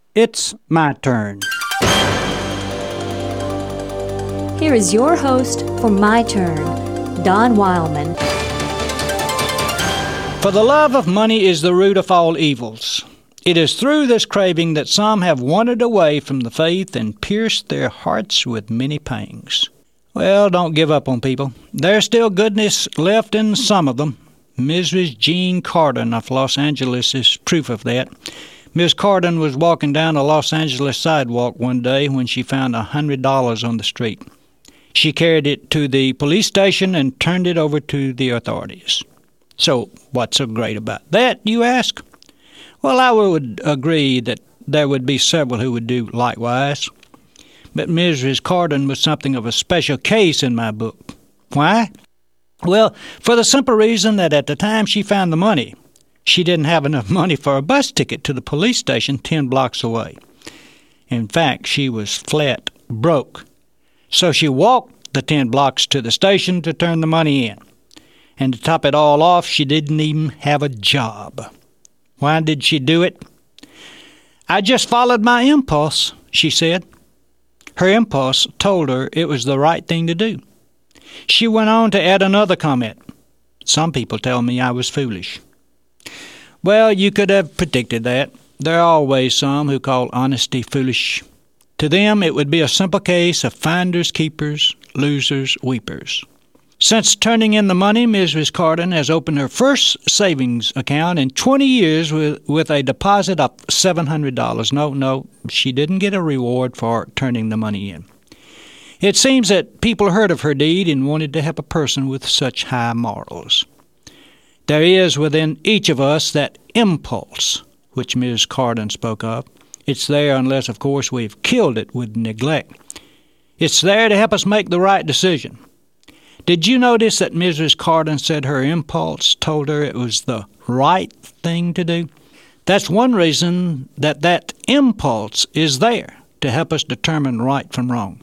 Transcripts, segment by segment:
It's my turn. Here is your host for My Turn, Don Wildman. For the love of money is the root of all evils. It is through this craving that some have wandered away from the faith and pierced their hearts with many pangs. Well, don't give up on people. There's still goodness left in some of them. Mrs. Jean Carden of Los Angeles is proof of that. Miss Carden was walking down a Los Angeles sidewalk one day when she found $100 on the street. She carried it to the police station and turned it over to the authorities. So, what's so great about that, you ask? Well, I would agree that there would be several who would do likewise. But Mrs. Carden was something of a special case in my book. Why? Well, for the simple reason that at the time she found the money, she didn't have enough money for a bus ticket to the police station 10 blocks away. In fact, she was flat broke. So she walked the 10 blocks to the station to turn the money in. And to top it all off, she didn't even have a job. Why did she do it? I just followed my impulse, she said. Her impulse told her it was the right thing to do. She went on to add another comment. Some people tell me I was foolish. Well, you could have predicted that. There are always some who call honesty foolish. To them, it would be a simple case of finders, keepers, losers, weepers. Since turning in the money, Mrs. Carden has opened her first savings account in 20 years with a deposit of $700. No, she didn't get a reward for turning the money in. It seems that people heard of her deed and wanted to help a person with such high morals. There is within each of us that impulse, which Mrs. Carden spoke of. It's there unless, of course, we've killed it with neglect. It's there to help us make the right decision. Did you notice that Mrs. Carden said her impulse told her it was the right thing to do? That's one reason that impulse is there, to help us determine right from wrong.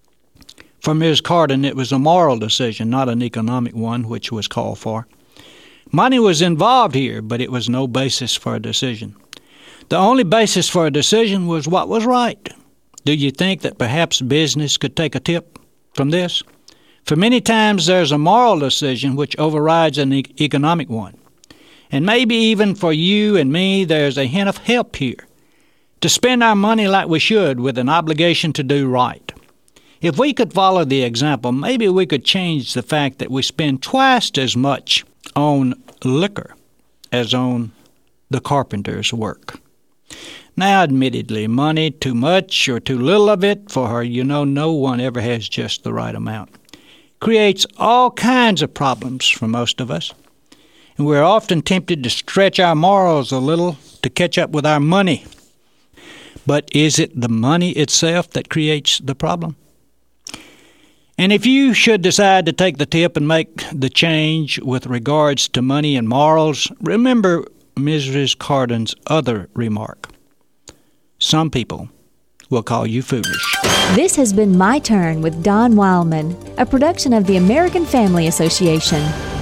For Ms. Carden, it was a moral decision, not an economic one, which was called for. Money was involved here, but it was no basis for a decision. The only basis for a decision was what was right. Do you think that perhaps business could take a tip from this? For many times there's a moral decision which overrides an economic one. And maybe even for you and me there's a hint of help here. To spend our money like we should with an obligation to do right. If we could follow the example, maybe we could change the fact that we spend twice as much on liquor as on the carpenter's work. Now, admittedly, money, too much or too little of it, for her, no one ever has just the right amount, creates all kinds of problems for most of us. And we're often tempted to stretch our morals a little to catch up with our money. But is it the money itself that creates the problem? And if you should decide to take the tip and make the change with regards to money and morals, remember Mrs. Carden's other remark. Some people will call you foolish. This has been My Turn with Don Wildman, a production of the American Family Association.